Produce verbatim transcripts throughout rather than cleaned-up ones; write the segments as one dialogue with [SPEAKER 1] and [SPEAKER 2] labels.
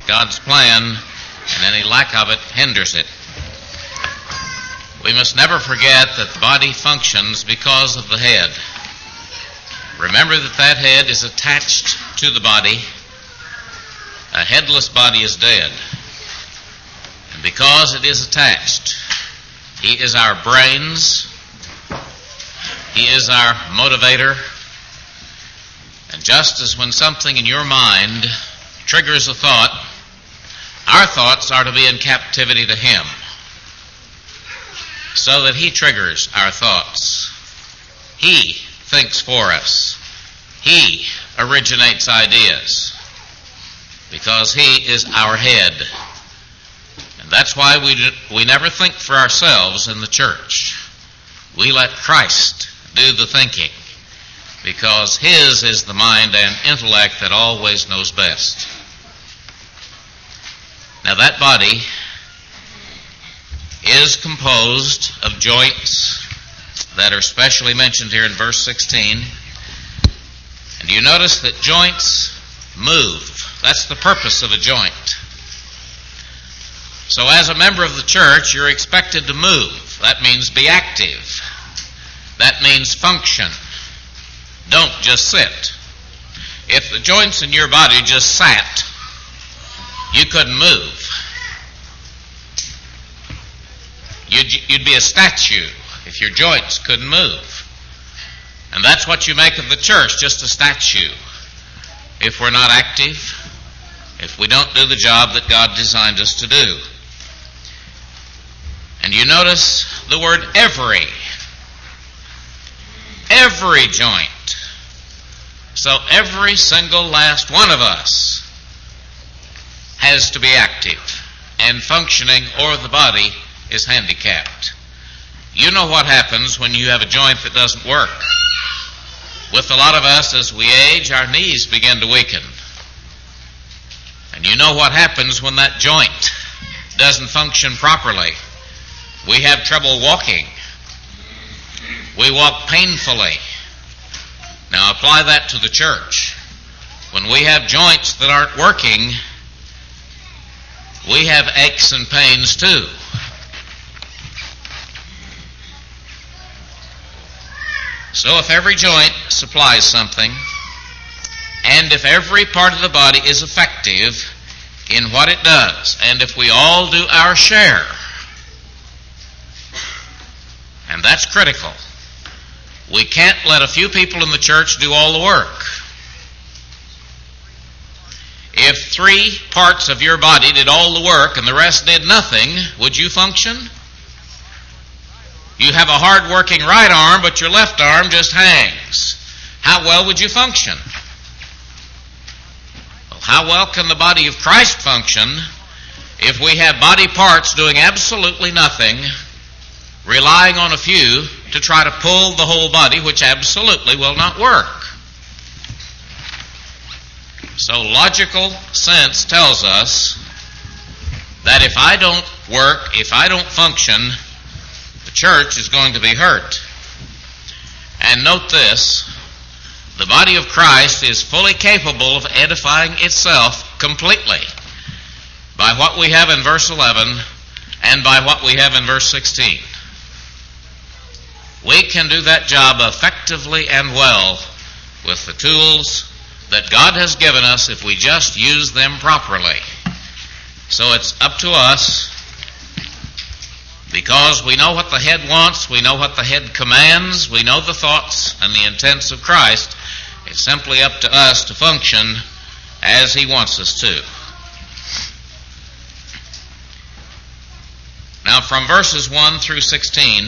[SPEAKER 1] God's plan, and any lack of it hinders it. We must never forget that the body functions because of the head. Remember that that head is attached to the body. A headless body is dead. And because it is attached, he is our brains, he is our motivator. And just as when something in your mind triggers a thought, our thoughts are to be in captivity to him, so that he triggers our thoughts. He thinks for us. He originates ideas, because he is our head. And that's why we do, we never think for ourselves in the church. We let Christ do the thinking, because his is the mind and intellect that always knows best. Now that body is composed of joints that are specially mentioned here in verse sixteen. And you notice that joints move. That's the purpose of a joint. So as a member of the church, you're expected to move. That means be active. That means function. Don't just sit. If the joints in your body just sat, you couldn't move. You'd, you'd be a statue if your joints couldn't move. And that's what you make of the church, just a statue. If we're not active, if we don't do the job that God designed us to do. And you notice the word every. Every joint. So every single last one of us has to be active and functioning, or the body is handicapped. You know what happens when you have a joint that doesn't work. With a lot of us, as we age, our knees begin to weaken. And you know what happens when that joint doesn't function properly. We have trouble walking. We walk painfully. Now apply that to the church. When we have joints that aren't working, we have aches and pains too. So if every joint supplies something, and if every part of the body is effective in what it does, and if we all do our share, and that's critical. We can't let a few people in the church do all the work. If three parts of your body did all the work and the rest did nothing, would you function? You have a hard-working right arm, but your left arm just hangs. How well would you function? Well, how well can the body of Christ function if we have body parts doing absolutely nothing, relying on a few to try to pull the whole body, which absolutely will not work? So logical sense tells us that if I don't work, if I don't function, the church is going to be hurt. And note this, the body of Christ is fully capable of edifying itself completely by what we have in verse eleven and by what we have in verse sixteen. We can do that job effectively and well with the tools that God has given us if we just use them properly. So it's up to us, because we know what the head wants, we know what the head commands, we know the thoughts and the intents of Christ. It's simply up to us to function as he wants us to. Now from verses one through sixteen,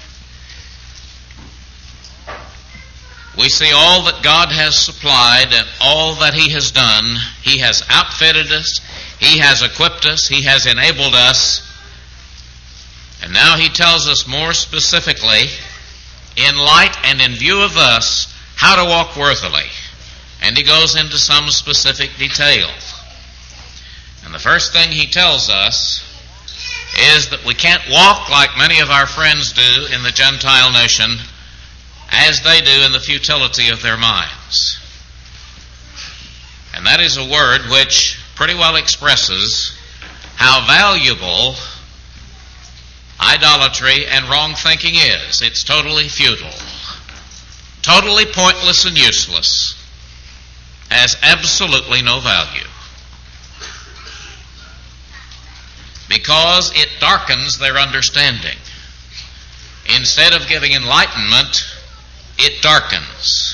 [SPEAKER 1] we see all that God has supplied and all that he has done. He has outfitted us, he has equipped us, he has enabled us. And now he tells us more specifically, in light and in view of us, how to walk worthily. And he goes into some specific detail. And the first thing he tells us is that we can't walk like many of our friends do in the Gentile nation, as they do in the futility of their minds. And that is a word which pretty well expresses how valuable idolatry and wrong thinking is. It's totally futile, totally pointless and useless, has absolutely no value, because it darkens their understanding. Instead of giving enlightenment, it darkens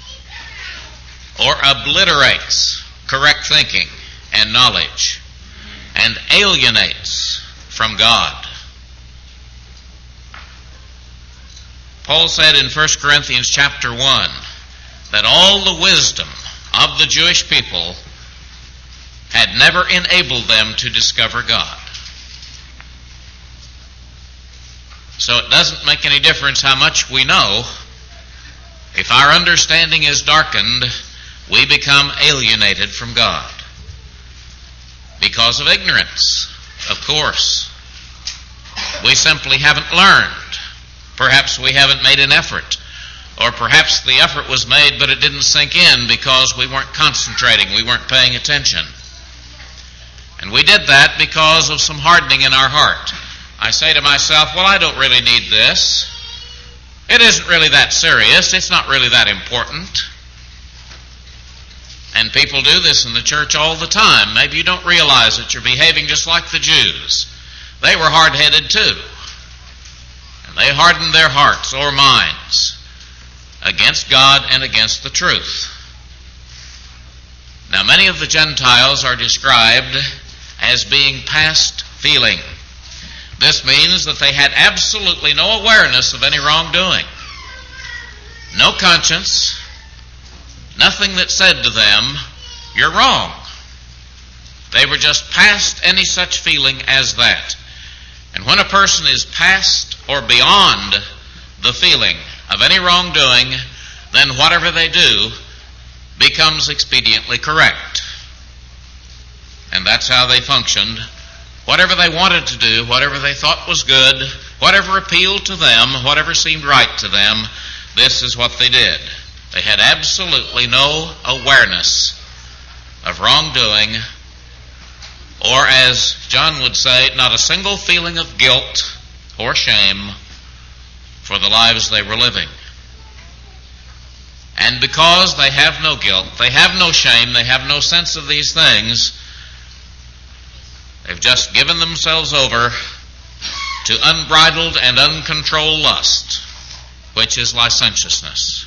[SPEAKER 1] or obliterates correct thinking and knowledge and alienates from God. Paul said in First Corinthians chapter one that all the wisdom of the Jewish people had never enabled them to discover God. So it doesn't make any difference how much we know. If our understanding is darkened, we become alienated from God because of ignorance, of course. We simply haven't learned. Perhaps we haven't made an effort, or perhaps the effort was made but it didn't sink in because we weren't concentrating, we weren't paying attention. And we did that because of some hardening in our heart. I say to myself, well, I don't really need this. It isn't really that serious. It's not really that important. And people do this in the church all the time. Maybe you don't realize that you're behaving just like the Jews. They were hard-headed too. And they hardened their hearts or minds against God and against the truth. Now, many of the Gentiles are described as being past feeling. This means that they had absolutely no awareness of any wrongdoing, no conscience, nothing that said to them, you're wrong. They were just past any such feeling as that. And when a person is past or beyond the feeling of any wrongdoing, then whatever they do becomes expediently correct. And that's how they functioned. Whatever they wanted to do, whatever they thought was good, whatever appealed to them, whatever seemed right to them, this is what they did. They had absolutely no awareness of wrongdoing, or as John would say, not a single feeling of guilt or shame for the lives they were living. And because they have no guilt, they have no shame, they have no sense of these things, they've just given themselves over to unbridled and uncontrolled lust, which is licentiousness.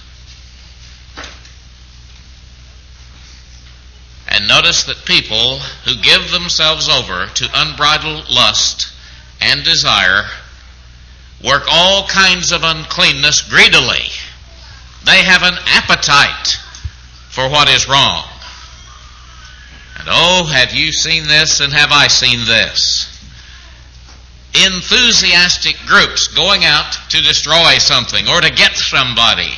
[SPEAKER 1] And notice that people who give themselves over to unbridled lust and desire work all kinds of uncleanness greedily. They have an appetite for what is wrong. And oh, have you seen this and have I seen this? Enthusiastic groups going out to destroy something or to get somebody.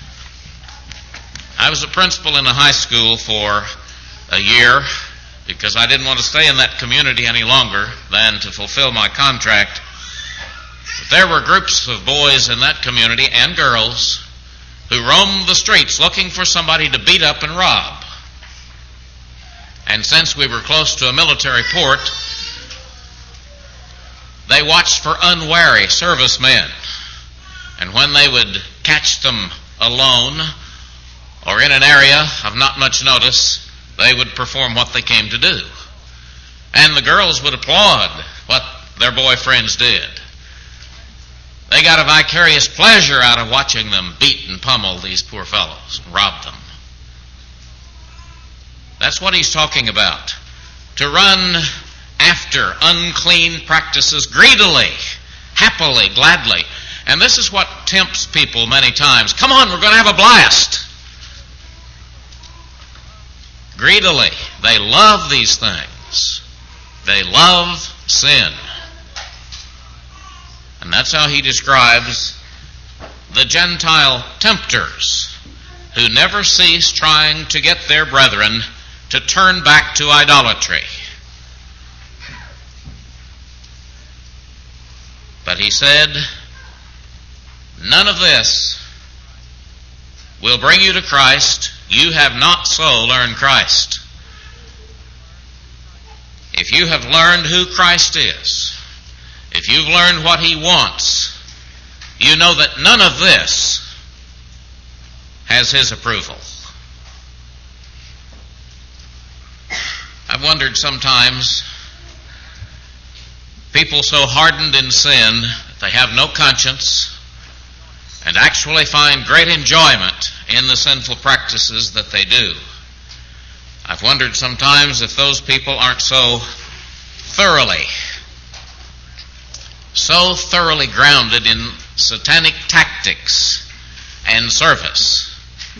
[SPEAKER 1] I was a principal in a high school for a year because I didn't want to stay in that community any longer than to fulfill my contract. But there were groups of boys in that community and girls who roamed the streets looking for somebody to beat up and rob. And since we were close to a military port, they watched for unwary servicemen. And when they would catch them alone or in an area of not much notice, they would perform what they came to do. And the girls would applaud what their boyfriends did. They got a vicarious pleasure out of watching them beat and pummel these poor fellows and rob them. That's what he's talking about. To run after unclean practices greedily, happily, gladly. And this is what tempts people many times. Come on, we're going to have a blast. Greedily. They love these things. They love sin. And that's how he describes the Gentile tempters who never cease trying to get their brethren to turn back to idolatry. But he said, none of this will bring you to Christ. You have not so learned Christ. if you have learned who Christ is, if you've learned what He wants, you know that none of this has His approval. I've wondered sometimes, people so hardened in sin that they have no conscience and actually find great enjoyment in the sinful practices that they do. I've wondered sometimes if those people aren't so thoroughly, so thoroughly grounded in satanic tactics and service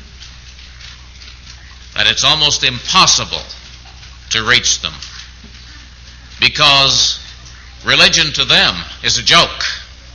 [SPEAKER 1] that it's almost impossible to reach them, because religion to them is a joke.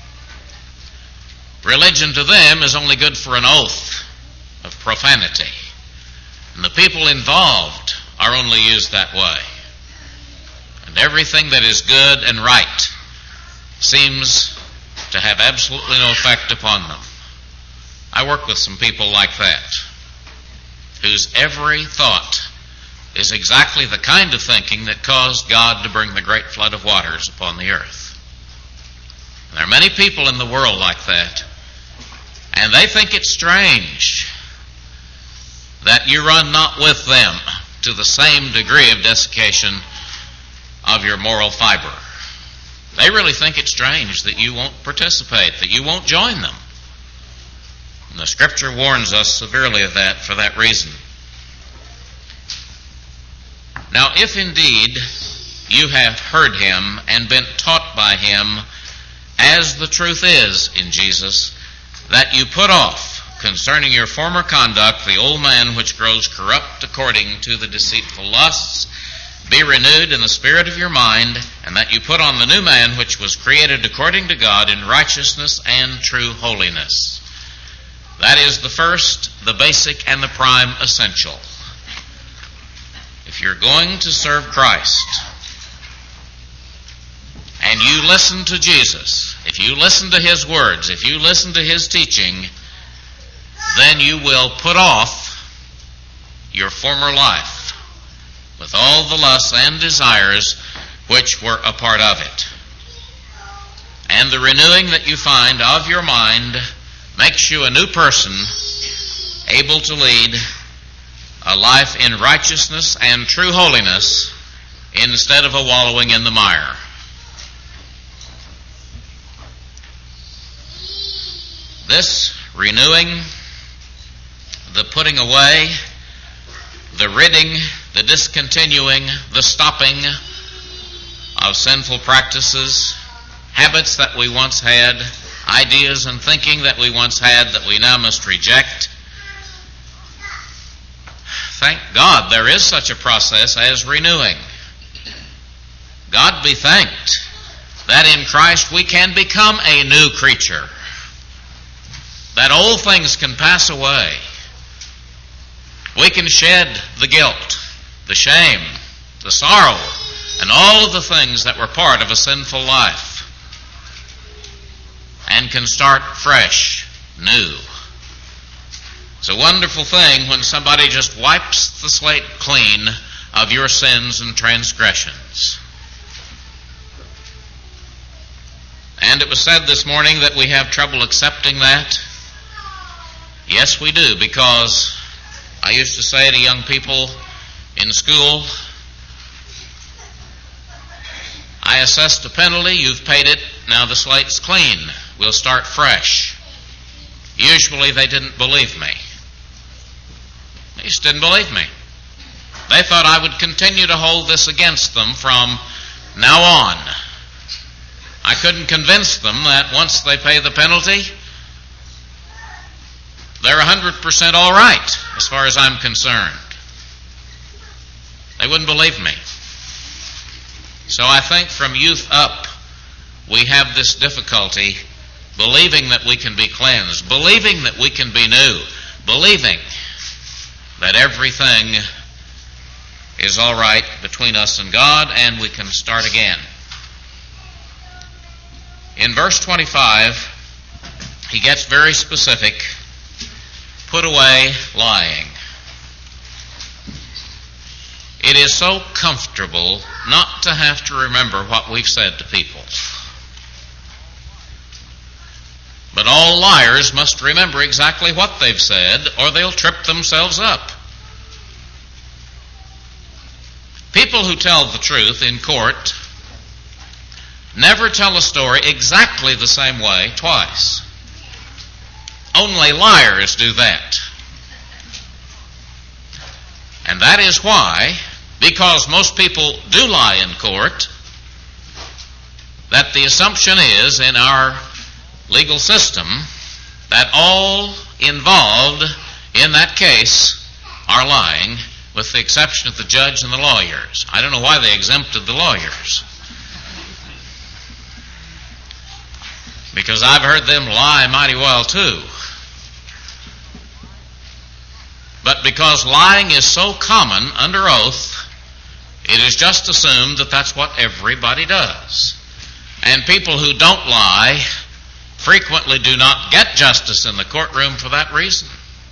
[SPEAKER 1] Religion to them is only good for an oath of profanity. And the people involved are only used that way. And everything that is good and right seems to have absolutely no effect upon them. I work with some people like that, whose every thought is exactly the kind of thinking that caused God to bring the great flood of waters upon the earth. And there are many people in the world like that, and they think it's strange that you run not with them to the same degree of desiccation of your moral fiber. They really think it's strange that you won't participate, that you won't join them. And the Scripture warns us severely of that for that reason. Now, if indeed you have heard Him and been taught by Him, as the truth is in Jesus, that you put off concerning your former conduct the old man which grows corrupt according to the deceitful lusts, be renewed in the spirit of your mind, and that you put on the new man which was created according to God in righteousness and true holiness. That is the first, the basic, and the prime essential. If you're going to serve Christ, and you listen to Jesus, if you listen to His words, if you listen to His teaching, then you will put off your former life with all the lusts and desires which were a part of it. And the renewing that you find of your mind makes you a new person, able to lead a life in righteousness and true holiness instead of a wallowing in the mire. This renewing, the putting away, the ridding, the discontinuing, the stopping of sinful practices, habits that we once had, ideas and thinking that we once had that we now must reject. Thank God there is such a process as renewing. God be thanked that in Christ we can become a new creature, that old things can pass away. We can shed the guilt, the shame, the sorrow, and all of the things that were part of a sinful life, and can start fresh, new. It's a wonderful thing when somebody just wipes the slate clean of your sins and transgressions. And it was said this morning that we have trouble accepting that. Yes, we do, because I used to say to young people in school, I assessed a penalty, you've paid it, now the slate's clean, we'll start fresh. Usually they didn't believe me. They just didn't believe me. They thought I would continue to hold this against them from now on. I couldn't convince them that once they pay the penalty, they're one hundred percent all right as far as I'm concerned. They wouldn't believe me. So I think from youth up, we have this difficulty believing that we can be cleansed, believing that we can be new, believing that everything is all right between us and God and we can start again. In verse twenty-five, he gets very specific. Put away lying. It is so comfortable not to have to remember what we've said to people. But all liars must remember exactly what they've said, or they'll trip themselves up. People who tell the truth in court never tell a story exactly the same way twice. Only liars do that. And that is why, because most people do lie in court, that the assumption is in our legal system that all involved in that case are lying, with the exception of the judge and the lawyers. I don't know why they exempted the lawyers, because I've heard them lie mighty well too. But because lying is so common under oath, it is just assumed that that's what everybody does. And people who don't lie frequently do not get justice in the courtroom for that reason.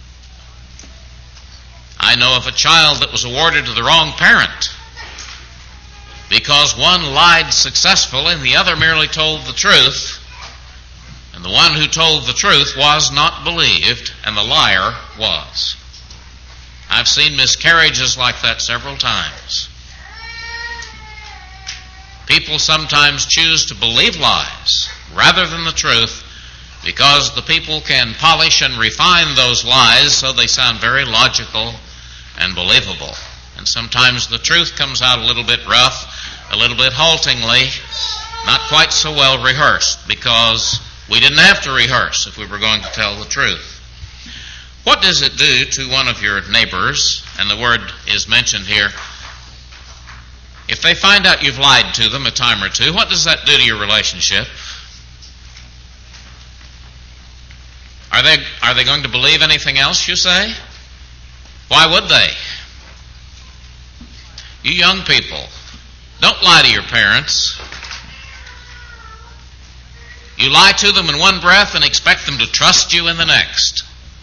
[SPEAKER 1] I know of a child that was awarded to the wrong parent because one lied successfully and the other merely told the truth, and the one who told the truth was not believed and the liar was. I've seen miscarriages like that several times. People sometimes choose to believe lies rather than the truth because the people can polish and refine those lies so they sound very logical and believable. And sometimes the truth comes out a little bit rough, a little bit haltingly, not quite so well rehearsed, because we didn't have to rehearse if we were going to tell the truth. What does it do to one of your neighbors, and the word is mentioned here, if they find out you've lied to them a time or two? What does that do to your relationship? Are they, are they going to believe anything else you say? Why would they? You young people, don't lie to your parents. You lie to them in one breath and expect them to trust you in the next.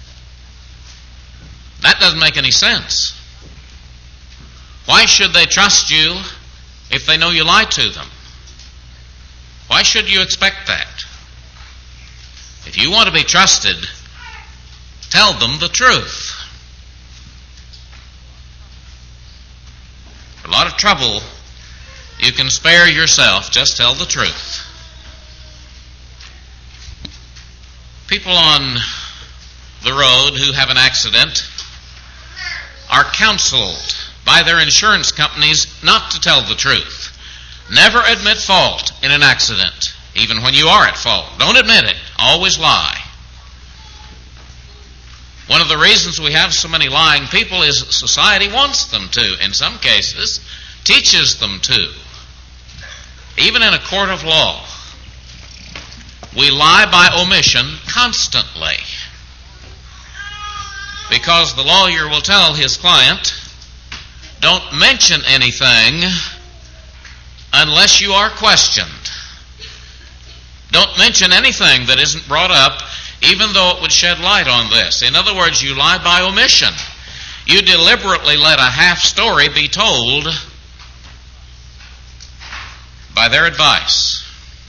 [SPEAKER 1] That doesn't make any sense. Why should they trust you if they know you lie to them? Why should you expect that? If you want to be trusted, tell them the truth. For a lot of trouble you can spare yourself, just tell the truth. People on the road who have an accident are counseled by their insurance companies not to tell the truth. Never admit fault in an accident, even when you are at fault. Don't admit it. Always lie. One of the reasons we have so many lying people is society wants them to, in some cases, teaches them to. Even in a court of law, we lie by omission constantly, because the lawyer will tell his client, don't mention anything unless you are questioned. Don't mention anything that isn't brought up, even though it would shed light on this. In other words, you lie by omission. You deliberately let a half story be told by their advice.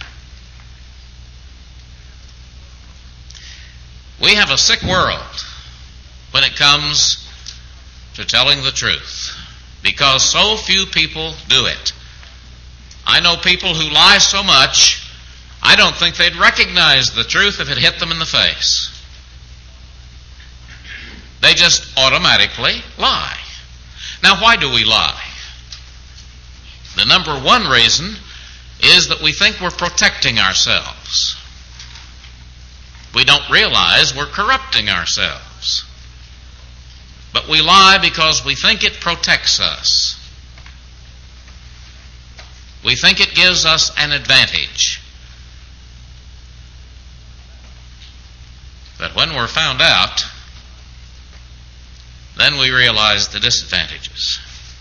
[SPEAKER 1] We have a sick world when it comes to telling the truth, because so few people do it. I know people who lie so much, I don't think they'd recognize the truth if it hit them in the face. They just automatically lie. Now, why do we lie? The number one reason is that we think we're protecting ourselves. We don't realize we're corrupting ourselves. But we lie because we think it protects us. We think it gives us an advantage. But when we're found out, then we realize the disadvantages.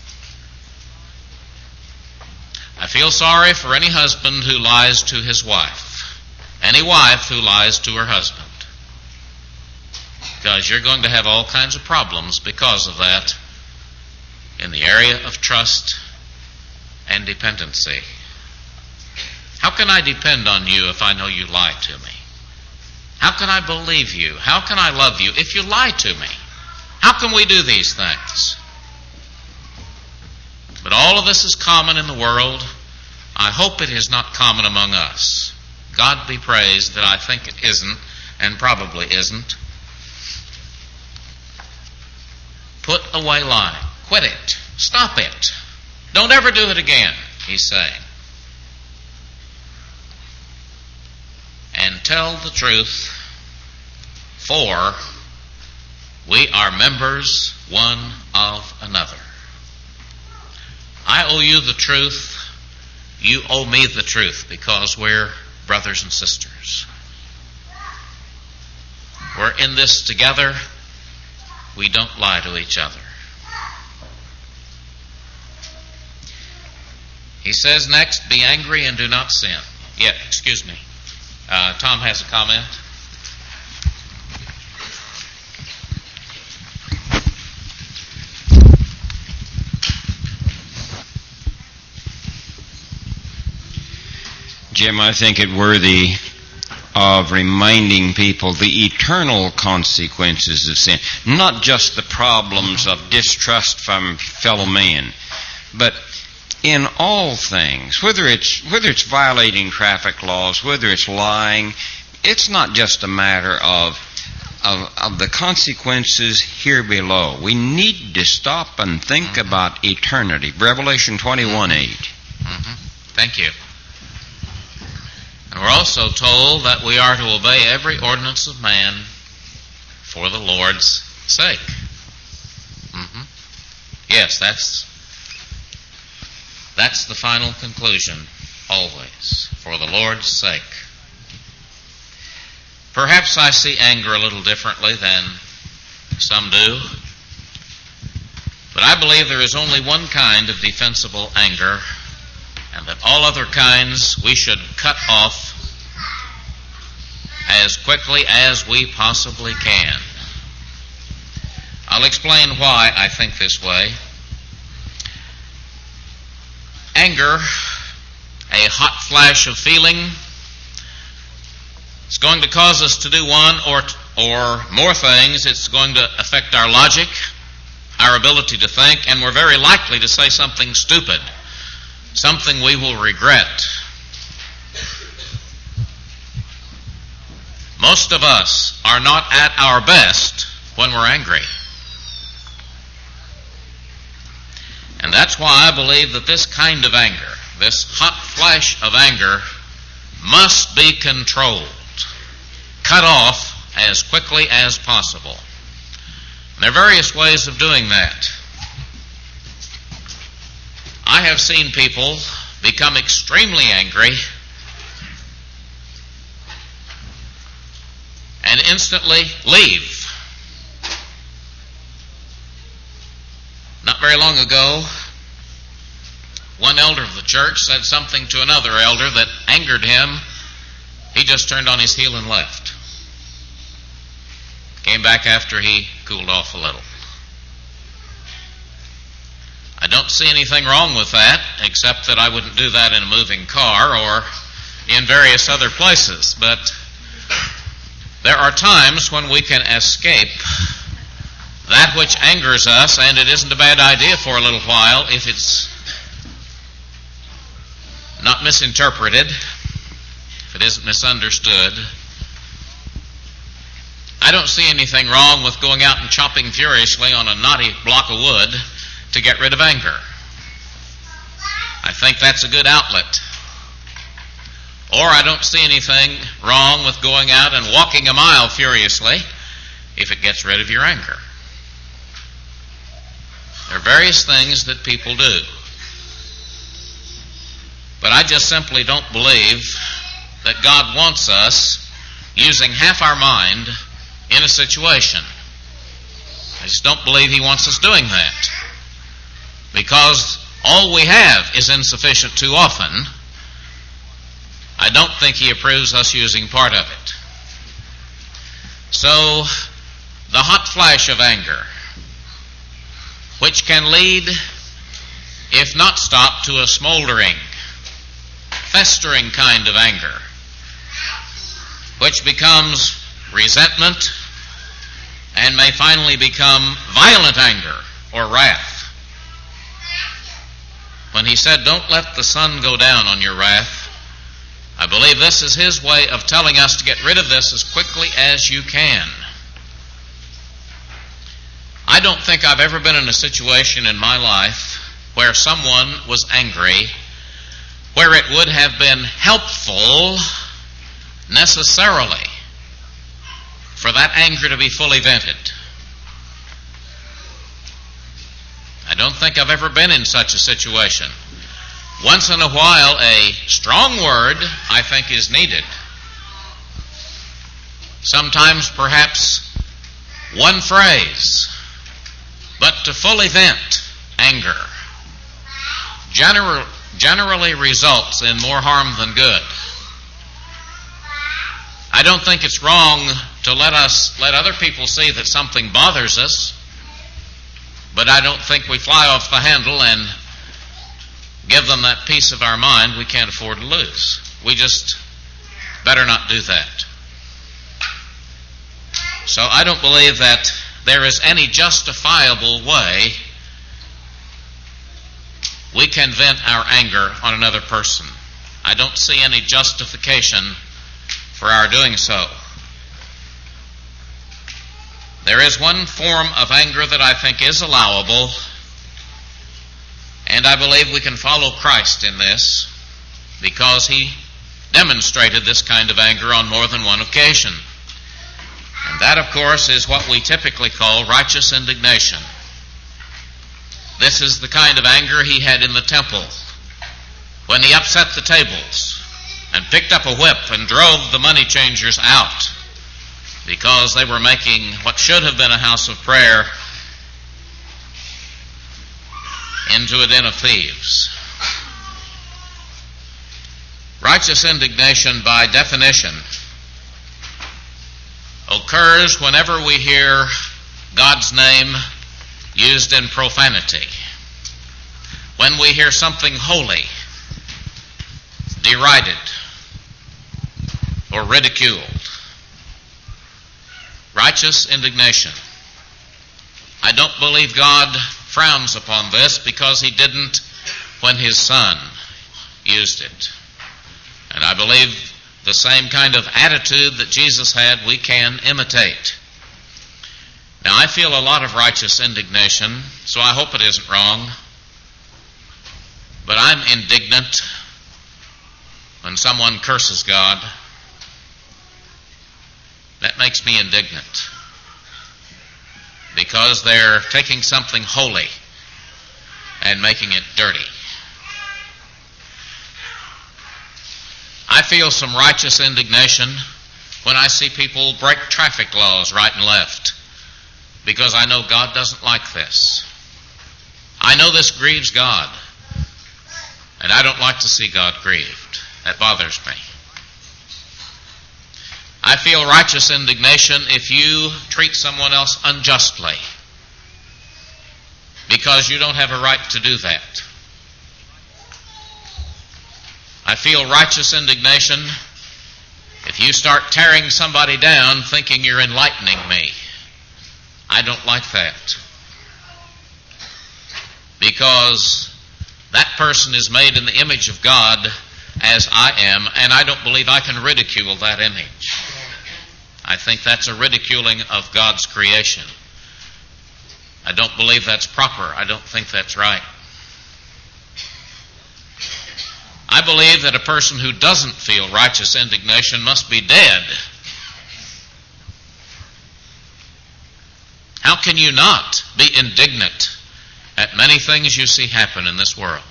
[SPEAKER 1] I feel sorry for any husband who lies to his wife, any wife who lies to her husband, because you're going to have all kinds of problems because of that in the area of trust and dependency. How can I depend on you if I know you lie to me? How can I believe you? How can I love you if you lie to me? How can we do these things? But all of this is common in the world. I hope it is not common among us. God be praised that I think it isn't, and probably isn't. Put away lying. Quit it. Stop it. Don't ever do it again, he's saying. And tell the truth, for we are members one of another. I owe you the truth. You owe me the truth, because we're brothers and sisters. We're in this together. We don't lie to each other. He says next, be angry and do not sin. Yeah, excuse me. Uh, Tom has a comment.
[SPEAKER 2] Jim, I think it worthy of reminding people the eternal consequences of sin. Not just the problems of distrust from fellow man, but in all things, whether it's whether it's violating traffic laws, whether it's lying, it's not just a matter of of, of the consequences here below. We need to stop and think mm-hmm. about eternity. Revelation twenty-one eight.
[SPEAKER 1] Mm-hmm. Thank you. And we're also told that we are to obey every ordinance of man for the Lord's sake. Mm-hmm. Yes, that's that's the final conclusion, always, for the Lord's sake. Perhaps I see anger a little differently than some do, but I believe there is only one kind of defensible anger, and that all other kinds we should cut off as quickly as we possibly can. I'll explain why I think this way. Anger, a hot flash of feeling, is going to cause us to do one or or more things. It's going to affect our logic, our ability to think, and we're very likely to say something stupid, something we will regret. Most of us are not at our best when we're angry. And that's why I believe that this kind of anger, this hot flash of anger, must be controlled, cut off as quickly as possible. And there are various ways of doing that. I have seen people become extremely angry and instantly leave. Not very long ago, one elder of the church said something to another elder that angered him. He just turned on his heel and left. Came back after he cooled off a little. I don't see anything wrong with that, except that I wouldn't do that in a moving car or in various other places. But there are times when we can escape that which angers us, and it isn't a bad idea for a little while if it's not misinterpreted, if it isn't misunderstood. I don't see anything wrong with going out and chopping furiously on a knotty block of wood to get rid of anger. I think that's a good outlet. Or I don't see anything wrong with going out and walking a mile furiously if it gets rid of your anger. There are various things that people do. But I just simply don't believe that God wants us using half our mind in a situation. I just don't believe He wants us doing that. Because all we have is insufficient too often. I don't think He approves us using part of it. So, the hot flash of anger, which can lead if not stopped, to a smoldering, festering kind of anger, which becomes resentment and may finally become violent anger or wrath. When he said, "Don't let the sun go down on your wrath," I believe this is his way of telling us to get rid of this as quickly as you can. I don't think I've ever been in a situation in my life where someone was angry, where it would have been helpful necessarily for that anger to be fully vented. I don't think I've ever been in such a situation. Once in a while, a strong word, I think, is needed. Sometimes, perhaps, one phrase. But to fully vent anger general, generally results in more harm than good. I don't think it's wrong to let us let other people see that something bothers us, but I don't think we fly off the handle and give them that piece of our mind we can't afford to lose. We just better not do that. So I don't believe that there is any justifiable way we can vent our anger on another person. I don't see any justification for our doing so. There is one form of anger that I think is allowable, and I believe we can follow Christ in this because he demonstrated this kind of anger on more than one occasion. And that, of course, is what we typically call righteous indignation. This is the kind of anger he had in the temple when he upset the tables and picked up a whip and drove the money changers out because they were making what should have been a house of prayer into a den of thieves. Righteous indignation, by definition, occurs whenever we hear God's name used in profanity, when we hear something holy derided or ridiculed. Righteous indignation. I don't believe God frowns upon this because he didn't when his Son used it. And I believe the same kind of attitude that Jesus had, we can imitate. Now, I feel a lot of righteous indignation, so I hope it isn't wrong. But I'm indignant when someone curses God. That makes me indignant because they're taking something holy and making it dirty. I feel some righteous indignation when I see people break traffic laws right and left because I know God doesn't like this. I know this grieves God, and I don't like to see God grieved. That bothers me. I feel righteous indignation if you treat someone else unjustly because you don't have a right to do that. I feel righteous indignation if you start tearing somebody down thinking you're enlightening me. I don't like that. Because that person is made in the image of God as I am, and I don't believe I can ridicule that image. I think that's a ridiculing of God's creation. I don't believe that's proper. I don't think that's right. I believe that a person who doesn't feel righteous indignation must be dead. How can you not be indignant at many things you see happen in this world?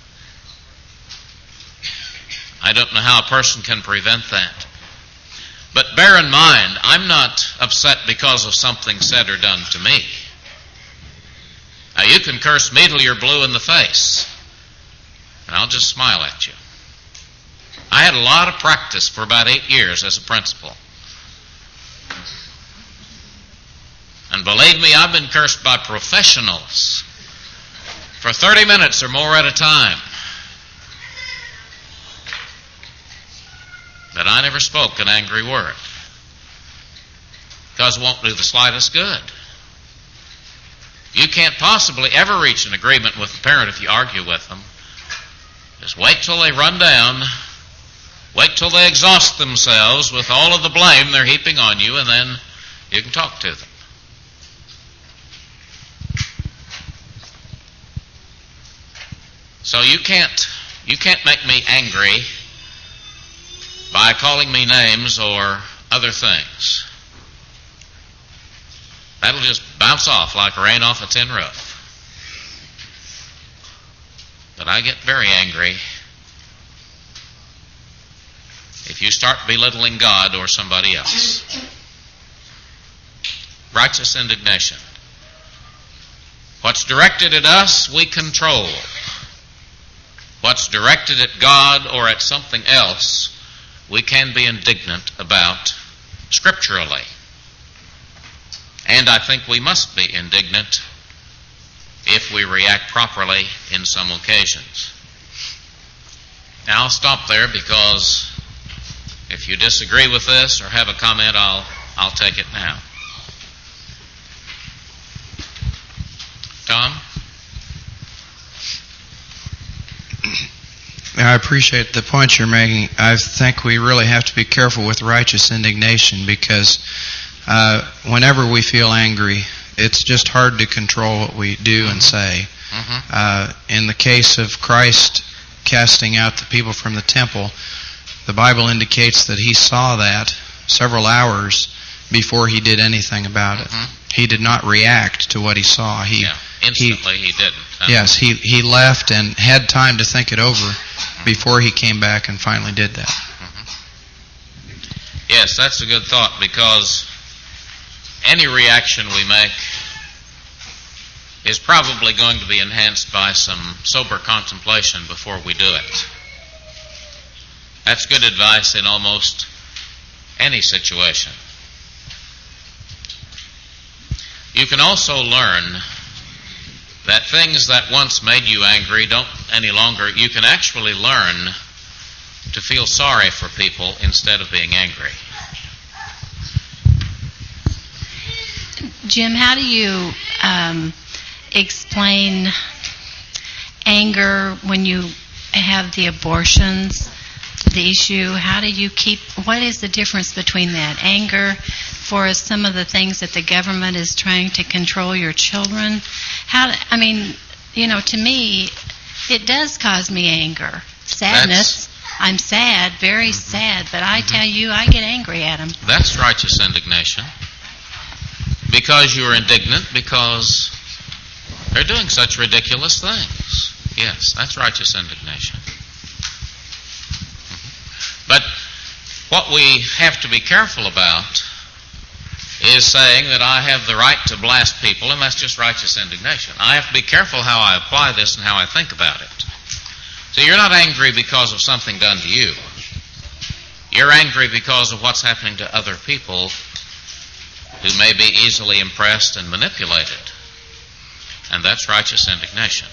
[SPEAKER 1] I don't know how a person can prevent that. But bear in mind, I'm not upset because of something said or done to me. Now, you can curse me till you're blue in the face, and I'll just smile at you. I had a lot of practice for about eight years as a principal. And believe me, I've been cursed by professionals for thirty minutes or more at a time. But I never spoke an angry word, because it won't do the slightest good. You can't possibly ever reach an agreement with a parent if you argue with them. Just wait till they run down. Wait till they exhaust themselves with all of the blame they're heaping on you, and then you can talk to them. So you can't you can't make me angry by calling me names or other things. That'll just bounce off like rain off a tin roof. But I get very angry if you start belittling God or somebody else. Righteous indignation. What's directed at us, we control. What's directed at God or at something else, we can be indignant about scripturally. And I think we must be indignant if we react properly in some occasions. Now I'll stop there, because if you disagree with this or have a comment, I'll I'll take it now. Tom?
[SPEAKER 3] I appreciate the point you're making. I think we really have to be careful with righteous indignation, because uh, whenever we feel angry, it's just hard to control what we do and say.
[SPEAKER 1] Mm-hmm.
[SPEAKER 3] Uh, in the case of Christ casting out the people from the temple, the Bible indicates that he saw that several hours before he did anything about it.
[SPEAKER 1] Mm-hmm.
[SPEAKER 3] He did not react to what he saw. He,
[SPEAKER 1] yeah, instantly he, he didn't. Huh?
[SPEAKER 3] Yes, he, he left and had time to think it over before he came back and finally did that.
[SPEAKER 1] Mm-hmm. Yes, that's a good thought, because any reaction we make is probably going to be enhanced by some sober contemplation before we do it. That's good advice in almost any situation. You can also learn that things that once made you angry don't any longer. You can actually learn to feel sorry for people instead of being angry.
[SPEAKER 4] Jim, how do you um, explain anger when you have the abortions, the issue? How do you keep, what is the difference between that? Anger for some of the things that the government is trying to control your children? How, I mean, you know, to me, it does cause me anger. Sadness. That's, I'm sad, very mm-hmm. sad, but I mm-hmm. tell you, I get angry at them.
[SPEAKER 1] That's righteous indignation. Because you're indignant because they're doing such ridiculous things. Yes, that's righteous indignation. Mm-hmm. But what we have to be careful about is saying that I have the right to blast people, and that's just righteous indignation. I have to be careful how I apply this and how I think about it. So you're not angry because of something done to you. You're angry because of what's happening to other people who may be easily impressed and manipulated. And that's righteous indignation.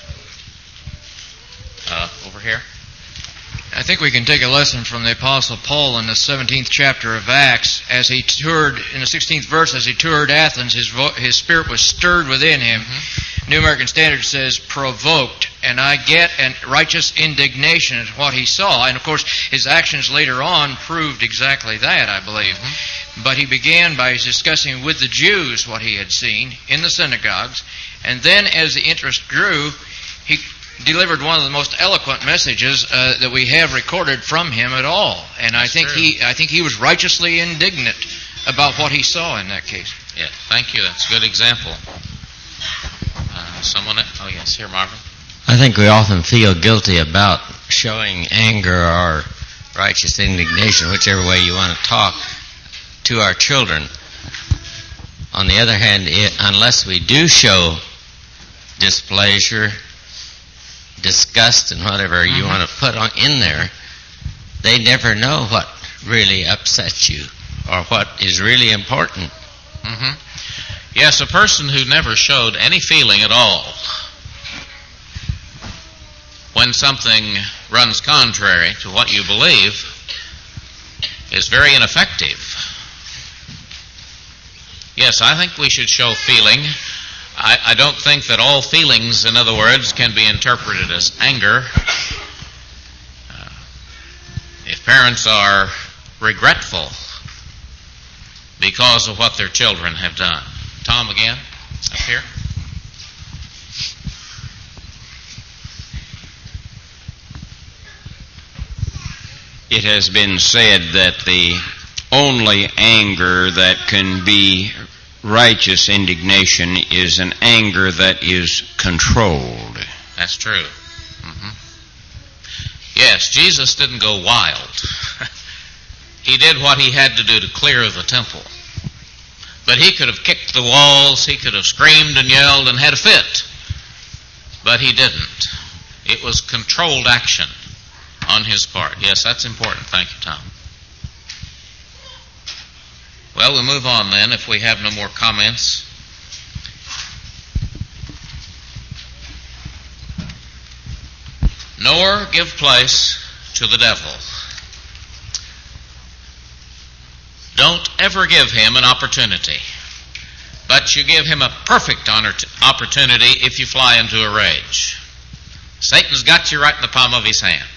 [SPEAKER 1] Uh, over here.
[SPEAKER 5] I think we can take a lesson from the Apostle Paul in the seventeenth chapter of Acts. As he toured, in the sixteenth verse, as he toured Athens, his vo- his spirit was stirred within him. Mm-hmm. New American Standard says, provoked. And I get a righteous indignation at what he saw. And of course, his actions later on proved exactly that, I believe. Mm-hmm. But he began by discussing with the Jews what he had seen in the synagogues. And then as the interest grew, he delivered one of the most eloquent messages uh, that we have recorded from him at all. And
[SPEAKER 1] That's
[SPEAKER 5] I think
[SPEAKER 1] true.
[SPEAKER 5] he I think he was righteously indignant about what he saw in that case.
[SPEAKER 1] Yeah, thank you. That's a good example. Uh, someone, oh yes, here, Marvin.
[SPEAKER 6] I think we often feel guilty about showing anger or righteous indignation, whichever way you want to talk, to our children. On the other hand, it, unless we do show displeasure, disgust, and whatever mm-hmm. you want to put on in there, they never know what really upsets you or what is really important.
[SPEAKER 1] Mm-hmm. Yes, a person who never showed any feeling at all when something runs contrary to what you believe is very ineffective. Yes, I think we should show feeling. I, I don't think that all feelings, in other words, can be interpreted as anger. Uh, if parents are regretful because of what their children have done. Tom again, up here.
[SPEAKER 2] It has been said that the only anger that can be righteous indignation is an anger that is controlled.
[SPEAKER 1] That's true. Mm-hmm. Yes, Jesus didn't go wild. He did what he had to do to clear the temple. But he could have kicked the walls, he could have screamed and yelled and had a fit. But he didn't. It was controlled action on his part. Yes, that's important. Thank you, Tom. Well, we'll move on then if we have no more comments. Nor give place to the devil. Don't ever give him an opportunity. But you give him a perfect opportunity if you fly into a rage. Satan's got you right in the palm of his hand.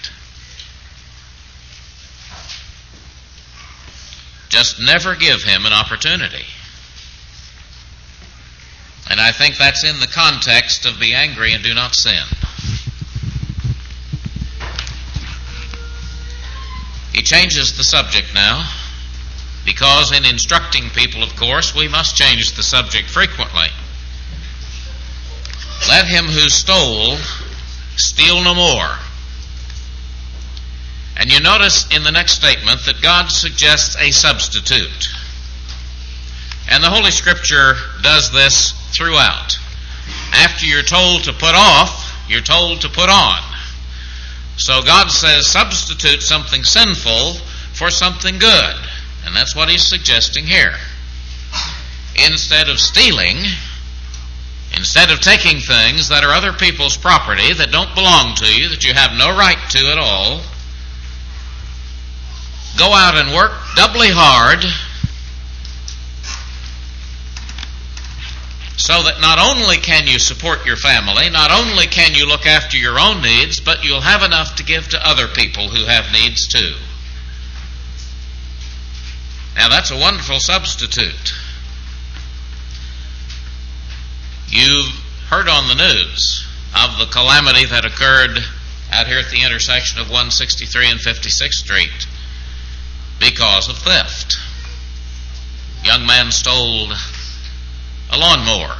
[SPEAKER 1] Just never give him an opportunity. And I think that's in the context of be angry and do not sin. He changes the subject now, because in instructing people, of course, we must change the subject frequently. Let him who stole steal no more. And you notice in the next statement that God suggests a substitute. And the Holy Scripture does this throughout. After you're told to put off, you're told to put on. So God says substitute something sinful for something good. And that's what he's suggesting here. Instead of stealing, instead of taking things that are other people's property that don't belong to you, that you have no right to at all, go out and work doubly hard so that not only can you support your family, not only can you look after your own needs, but you'll have enough to give to other people who have needs too. Now that's a wonderful substitute. You've heard on the news of the calamity that occurred out here at the intersection of one sixty-three and fifty-sixth Street because of theft. A young man stole a lawnmower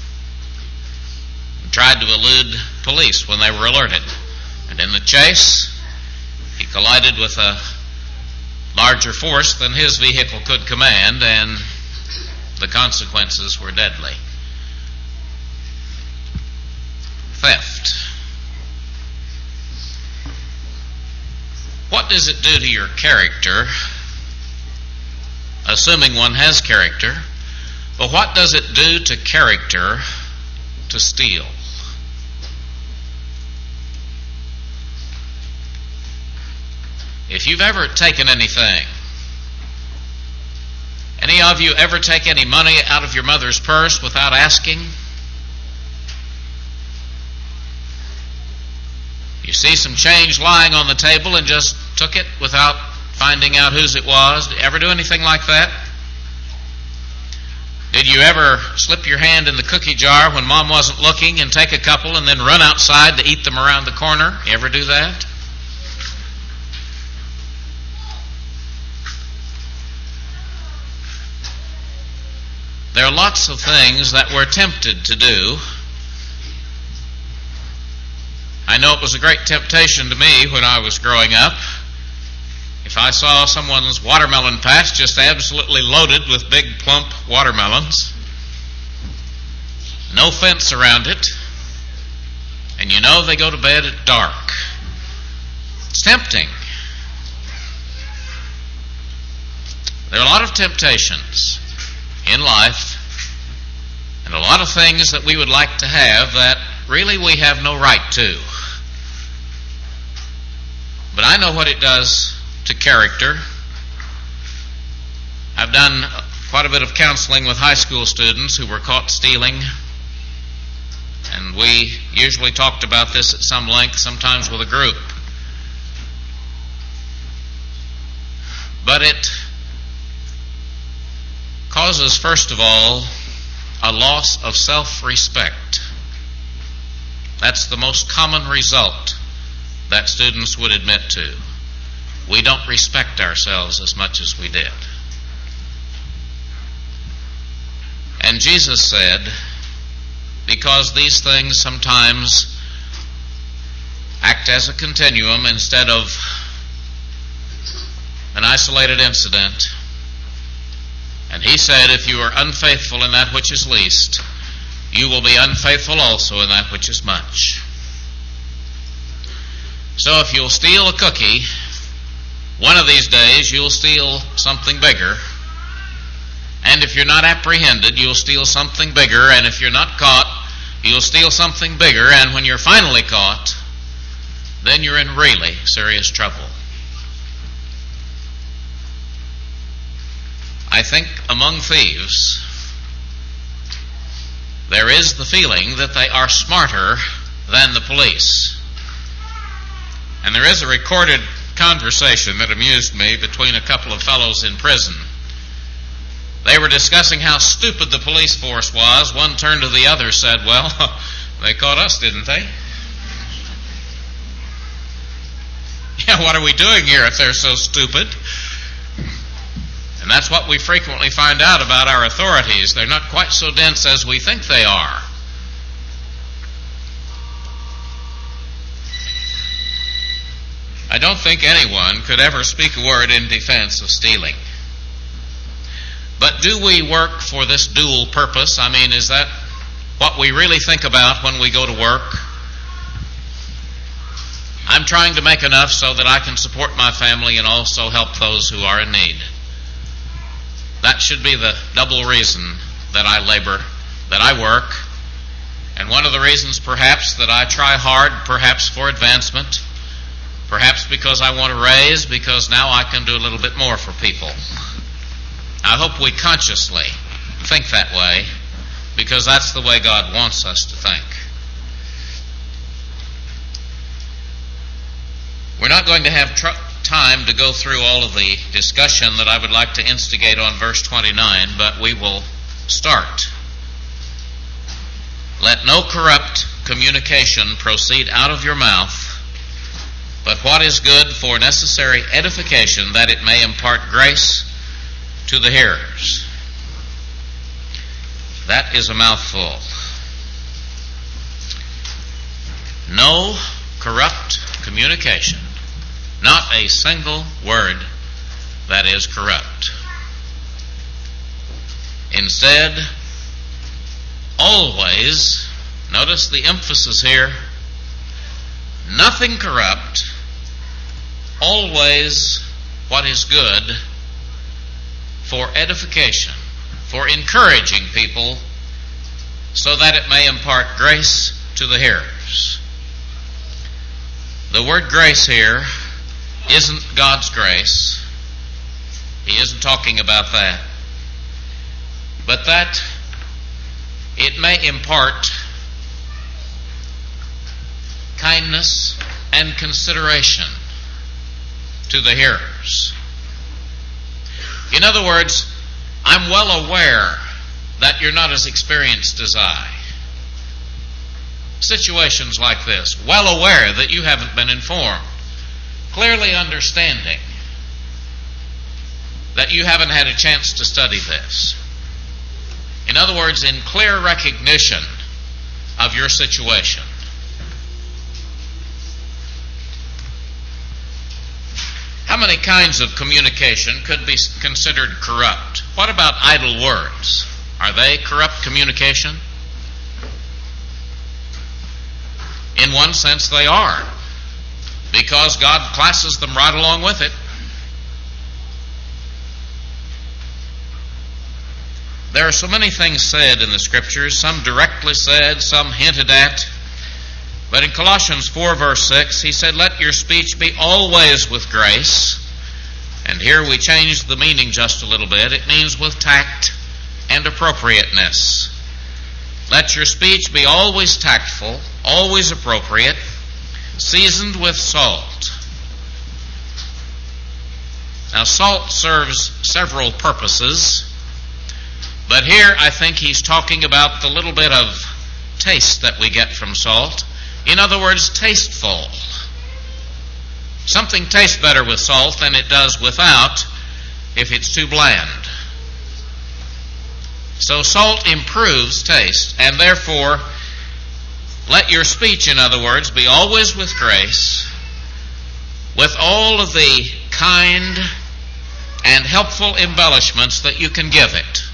[SPEAKER 1] and tried to elude police when they were alerted. And in the chase, he collided with a larger force than his vehicle could command, and the consequences were deadly. Theft. What does it do to your character, assuming one has character, but what does it do to character to steal? If you've ever taken anything, any of you ever take any money out of your mother's purse without asking? You see some change lying on the table and just took it without finding out whose it was? Did you ever do anything like that? Did you ever slip your hand in the cookie jar when Mom wasn't looking and take a couple and then run outside to eat them around the corner? You ever do that? There are lots of things that we're tempted to do. I know it was a great temptation to me when I was growing up. If I saw someone's watermelon patch just absolutely loaded with big plump watermelons, no fence around it, and you know they go to bed at dark, it's tempting. There are a lot of temptations in life, and a lot of things that we would like to have that really we have no right to. But I know what it does to character. I've done quite a bit of counseling with high school students who were caught stealing, and we usually talked about this at some length, sometimes with a group. But it causes, first of all, a loss of self-respect. That's the most common result that students would admit to. We don't respect ourselves as much as we did. And Jesus said, because these things sometimes act as a continuum instead of an isolated incident, and he said, if you are unfaithful in that which is least, you will be unfaithful also in that which is much. So if you'll steal a cookie, one of these days you'll steal something bigger. And if you're not apprehended, you'll steal something bigger. And if you're not caught, you'll steal something bigger. And when you're finally caught, then you're in really serious trouble. I think among thieves, there is the feeling that they are smarter than the police. And there is a recorded conversation that amused me between a couple of fellows in prison. They were discussing how stupid the police force was. One turned to the other and said, well, they caught us, didn't they? Yeah, what are we doing here if they're so stupid? And that's what we frequently find out about our authorities. They're not quite so dense as we think they are. I don't think anyone could ever speak a word in defense of stealing. But do we work for this dual purpose? I mean, is that what we really think about when we go to work? I'm trying to make enough so that I can support my family and also help those who are in need. That should be the double reason that I labor, that I work. And one of the reasons perhaps that I try hard, perhaps for advancement, perhaps because I want to raise, because now I can do a little bit more for people. I hope we consciously think that way, because that's the way God wants us to think. We're not going to have tr- time to go through all of the discussion that I would like to instigate on verse twenty-nine, but we will start. Let no corrupt communication proceed out of your mouth, but what is good for necessary edification, that it may impart grace to the hearers. That is a mouthful. No corrupt communication. Not a single word that is corrupt. Instead, always, notice the emphasis here, nothing corrupt, always what is good for edification, for encouraging people, so that it may impart grace to the hearers. The word grace here isn't God's grace. He isn't talking about that. But that it may impart kindness and consideration to the hearers. In other words, I'm well aware that you're not as experienced as I. Situations like this, well aware that you haven't been informed, clearly understanding that you haven't had a chance to study this. In other words, in clear recognition of your situation. How many kinds of communication could be considered corrupt? What about idle words? Are they corrupt communication? In one sense, they are, because God classes them right along with it. There are so many things said in the Scriptures, some directly said, some hinted at. But in Colossians four, verse six, he said, let your speech be always with grace. And here we change the meaning just a little bit. It means with tact and appropriateness. Let your speech be always tactful, always appropriate, seasoned with salt. Now, salt serves several purposes, but here I think he's talking about the little bit of taste that we get from salt. In other words, tasteful. Something tastes better with salt than it does without if it's too bland. So salt improves taste, and therefore, let your speech, in other words, be always with grace, with all of the kind and helpful embellishments that you can give it.